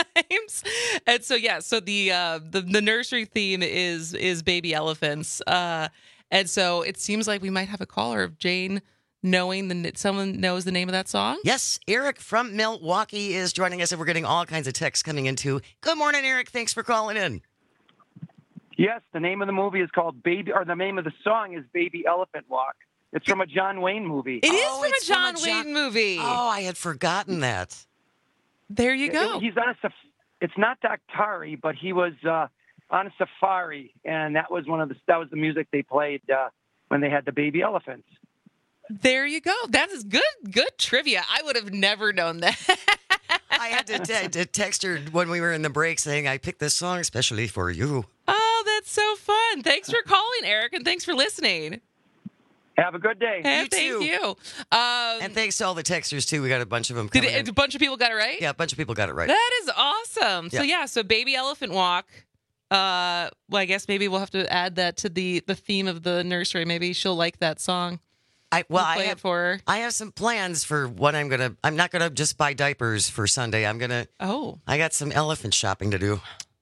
And so yeah, so the uh, the the nursery theme is is baby elephants, uh, and so it seems like we might have a caller of Jane knowing the someone knows the name of that song. Yes, Eric from Milwaukee is joining us, and we're getting all kinds of texts coming in too. Good morning, Eric. Thanks for calling in. Yes, the name of the movie is called Baby, or the name of the song is Baby Elephant Walk. It's from a John Wayne movie. It is Oh, from a it's from John a John- Wayne movie. Oh, I had forgotten that. There you go. It- he's on a saf- it's not Daktari, but he was uh, on a safari, and that was one of the that was the music they played uh, when they had the baby elephants. There you go. That is good. Good trivia. I would have never known that. I had to, t- to text her when we were in the break saying, I picked this song especially for you. Oh, that's so fun. Thanks for calling, Eric, and thanks for listening. Have a good day. Hey, You thank too. you. Um, And thanks to all the texters, too. We got a bunch of them did coming it, in. a bunch of people got it right? Yeah, a bunch of people got it right. That is awesome. So Yeah. yeah, so Baby Elephant Walk. Uh, well, I guess maybe we'll have to add that to the the theme of the nursery. Maybe she'll like that song. I well, We'll I play have it for her. I have some plans for what I'm gonna. I'm not gonna just buy diapers for Sunday. I'm gonna. Oh, I got some elephant shopping to do.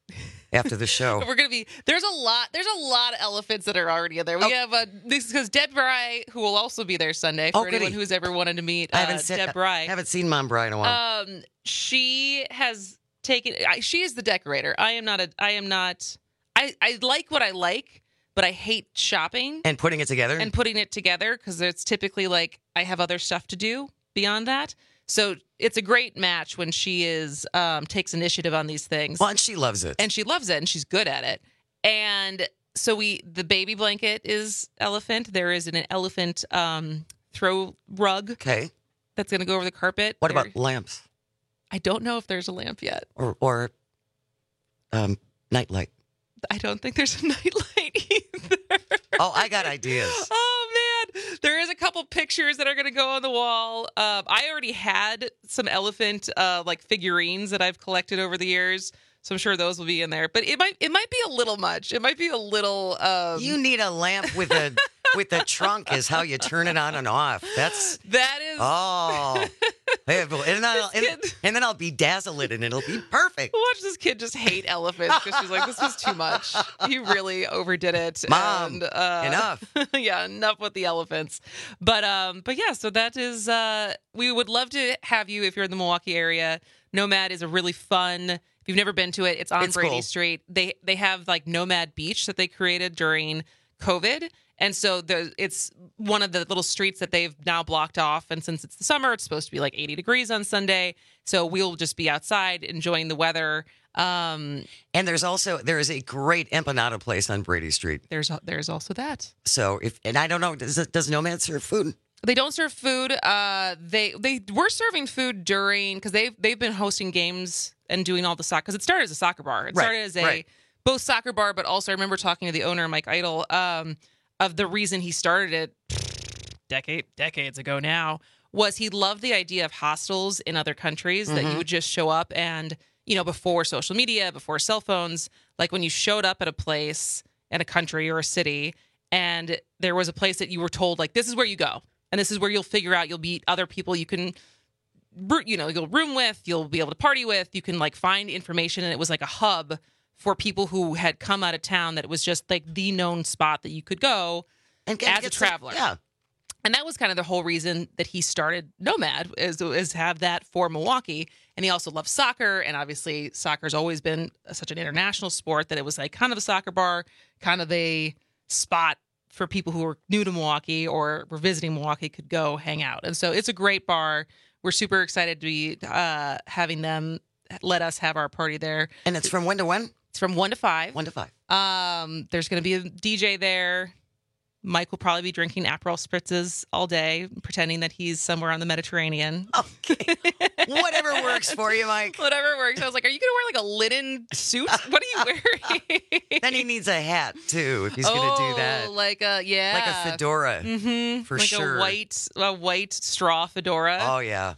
after the show. We're gonna be there's a lot there's a lot of elephants that are already in there. We Oh. have uh, this because Deb Bry, who will also be there Sunday for Oh, anyone goody. who's ever wanted to meet I uh, haven't seen, Deb Bry. haven't seen Mom Bry in a while. Um, she has taken. I, she is the decorator. I am not a. I am not. I I like what I like, but I hate shopping and putting it together. and putting it together because it's typically like I have other stuff to do beyond that. So it's a great match when she is um, takes initiative on these things. Well, and she loves it. And she loves it, and she's good at it. And so we, the baby blanket is elephant. There is an elephant um, throw rug. Okay. That's going to go over the carpet. What There- about lamps I don't know if there's a lamp yet. or or um, nightlight? I don't think there's a nightlight either. Oh, I got ideas. Oh man, there is a couple pictures that are going to go on the wall. Um, I already had some elephant uh, like figurines that I've collected over the years, so I'm sure those will be in there. But it might it might be a little much. It might be a little. Um... You need a lamp with a with a trunk is how you turn it on and off. That's that is. Oh. Hey, and, then I'll, and, and then I'll bedazzle it and it'll be perfect. Watch this kid just hate elephants because she's like, this was too much. He really overdid it. Mom, and, uh, enough. Yeah, enough with the elephants. But um, but yeah, so that is. Uh, we would love to have you if you're in the Milwaukee area. Nomad is a really fun. If you've never been to it, it's on It's Brady cool. Street. They they have like Nomad Beach that they created during COVID. And so the, it's one of the little streets that they've now blocked off. And since it's the summer, it's supposed to be like eighty degrees on Sunday. So we'll just be outside enjoying the weather. Um, and there's also there is a great empanada place on Brady Street. There's there's also that. So if and I don't know, does does Nomad serve food? They don't serve food. Uh, they they were serving food during because they've they've been hosting games and doing all the soccer because it started as a soccer bar. It Right, started as a right. both soccer bar, but also I remember talking to the owner, Mike Idle, um, of the reason he started it decade decades ago now was he loved the idea of hostels in other countries that you Mhm. would just show up and you know before social media, before cell phones, like when you showed up at a place in a country or a city and there was a place that you were told like this is where you go. And this is where you'll figure out you'll meet other people you can, you know, you'll room with, you'll be able to party with, you can like find information. And it was like a hub for people who had come out of town that it was just like the known spot that you could go and as a get some- traveler. yeah. And that was kind of the whole reason that he started Nomad is, is have that for Milwaukee. And he also loves soccer. And obviously soccer's always been such an international sport that it was like kind of a soccer bar, kind of a spot for people who were new to Milwaukee or were visiting Milwaukee could go hang out. And so it's a great bar. We're super excited to be uh, having them let us have our party there. And it's from when to when? It's from one to five. One to five. Um, there's going to be a D J there. Mike will probably be drinking Aperol spritzes all day, pretending that he's somewhere on the Mediterranean. Okay. Whatever works for you, Mike. Whatever works. I was like, are you going to wear like a linen suit? What are you wearing? Then he needs a hat too if he's going to do that. Oh, like a, yeah. Like a fedora. Mm-hmm. For like sure. a white, a white straw fedora. Oh, yeah.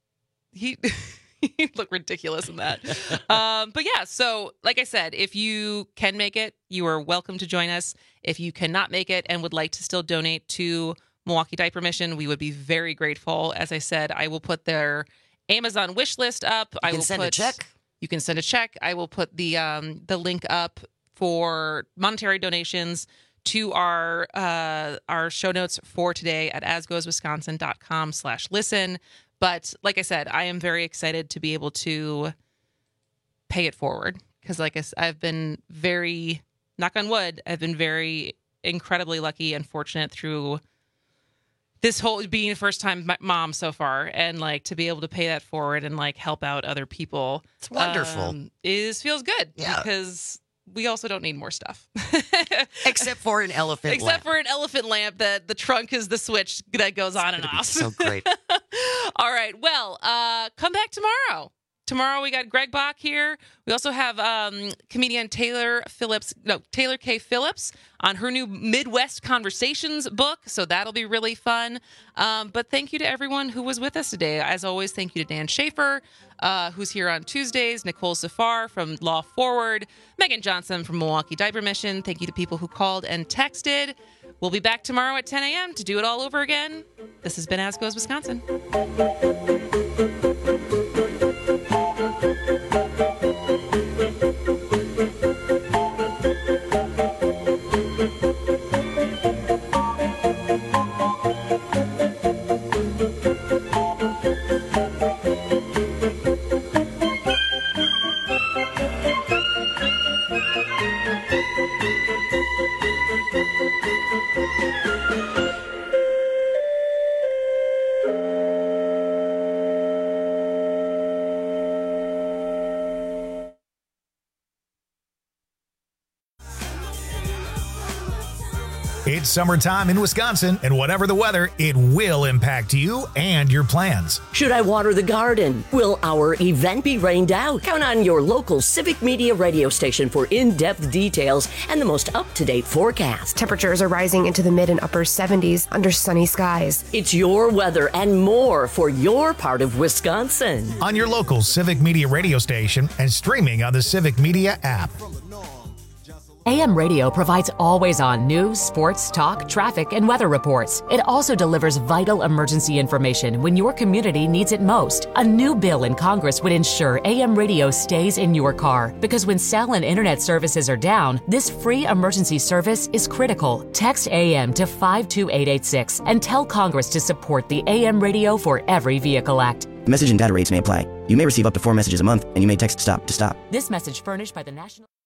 He he'd look ridiculous in that. um, but yeah, so like I said, if you can make it, you are welcome to join us. If you cannot make it and would like to still donate to Milwaukee Diaper Mission, we would be very grateful. As I said, I will put their Amazon wish list up. You I can will send put, a check. You can send a check. I will put the um, the link up for monetary donations to our uh, our show notes for today at asgoeswisconsin.com slash listen. But like I said, I am very excited to be able to pay it forward because, like I said, I've been very, knock on wood, I've been very incredibly lucky and fortunate through this whole being a first time mom so far, and like to be able to pay that forward and like help out other people. It's wonderful. Um, is feels good Yeah. because we also don't need more stuff. Except for an elephant Except lamp. for an elephant lamp that the trunk is the switch that goes on and off. So great. All right. Well, uh, come back tomorrow. Tomorrow we got Greg Bach here. We also have um, comedian Taylor Phillips, no, Taylor K. Phillips on her new Midwest Conversations book. So that'll be really fun. Um, but thank you to everyone who was with us today. As always, thank you to Dan Schaefer, uh, who's here on Tuesdays, Nicole Safar from Law Forward, Megan Johnson from Milwaukee Diaper Mission. Thank you to people who called and texted. We'll be back tomorrow at ten a.m. to do it all over again. This has been As Goes Wisconsin. Thank you. It's summertime in Wisconsin, and whatever the weather, it will impact you and your plans. Should I water the garden? Will our event be rained out? Count on your local Civic Media radio station for in-depth details and the most up-to-date forecast. Temperatures are rising into the mid and upper seventies under sunny skies. It's your weather and more for your part of Wisconsin. On your local Civic Media radio station and streaming on the Civic Media app. A M Radio provides always-on news, sports, talk, traffic, and weather reports. It also delivers vital emergency information when your community needs it most. A new bill in Congress would ensure A M Radio stays in your car, because when cell and internet services are down, this free emergency service is critical. Text A M to five two eight eight six and tell Congress to support the A M Radio for Every Vehicle Act. Message and data rates may apply. You may receive up to four messages a month, and you may text STOP to stop. This message furnished by the National...